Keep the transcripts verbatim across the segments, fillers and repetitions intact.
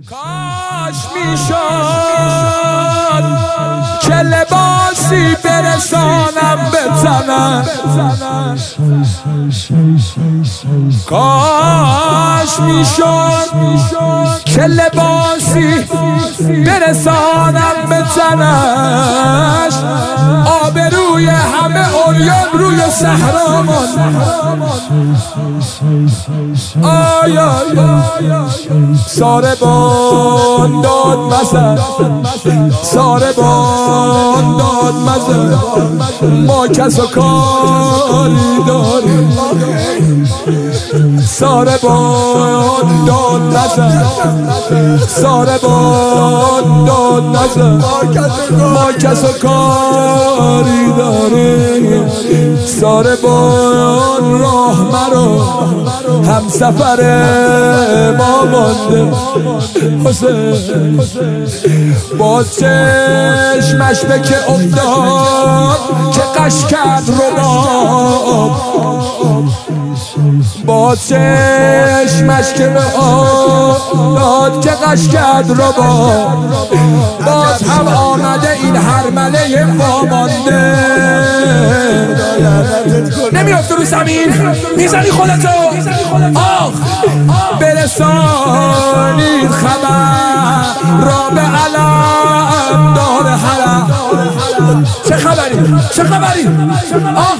کاش میشد که لباسی برسانم به تنم، کاش میشد که لباسی برسانم به تنش، آبروی همه عریان روی صحرا ماند. آیا ساربان داد مزن، ساربان داد مزن، ما کس و کاری داریم. ساربان داد نزن، ساربان داد نزن، ما کس و کاری داریم. ساربان راه مرو هم سفر ما مانده. حسین باز چشمش به که افتاد که قش کرد رباب، باز چشمش که به افتاد که قش کرد رباب، باز هم آمده این هرمله وامانده. نمیافته رو زمین میزنی خودتو، آخ برسانید خبر را به علم دار حرم. چه خبری؟ چه خبری؟ آه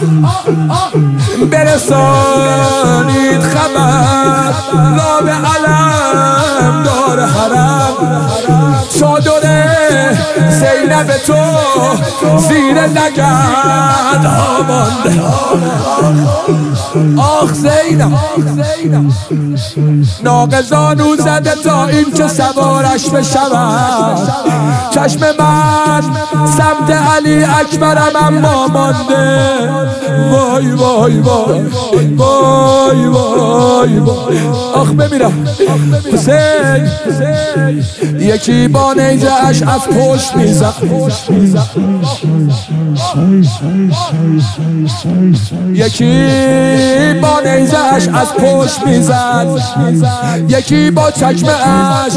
برسانید خبر را به علم دار حرم. چادر زینب تو زیر لگد آمانده. آخ زینب ناقضانو زده تا این که سوارش بشود. چشم من سمت علی اکبرم اما مانده. وای وای وای وای وای وای آخ بمیرم. حسین یکی با نیزه اش از پشت میزد، یکی با نیزه اش از پشت میزد، یکی با چکمه اش،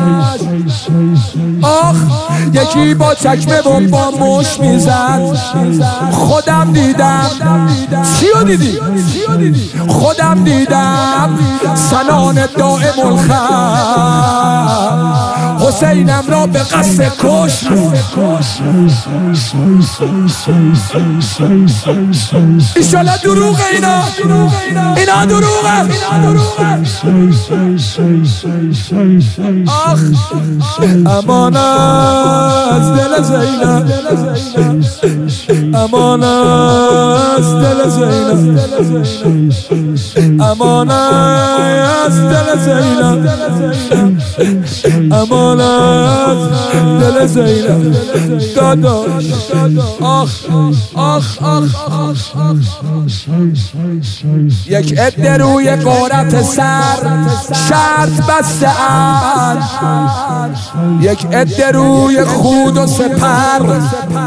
آخ یکی با چکمه بم با مش میزد. خودم دیدم. چیو دیدی؟ خودم دیدم سنان دائم الخم حسینم را به قصد کش. ایشالا دروغه اینا، اینا دروغه. آخ امان از دل زینب، امان از دل زینب، امان از دل زینب، امان از دل زینب. داداش آخ آخ آخ یک عده روی غارت سر شرط بسته اند، یک عده روی خود و سپر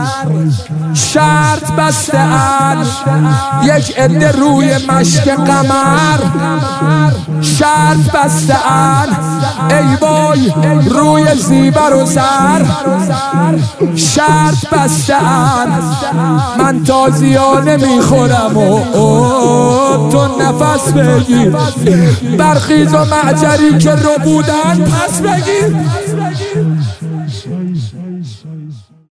شرط بسته اند، یک عده روی مشک قمر شرط بسته اند. ای وای روی زیبر و زر شرط بسته اند. من تازیانه میخورم و تو نفس بگیر، برخیز و معجری که رو بودن پس بگیر.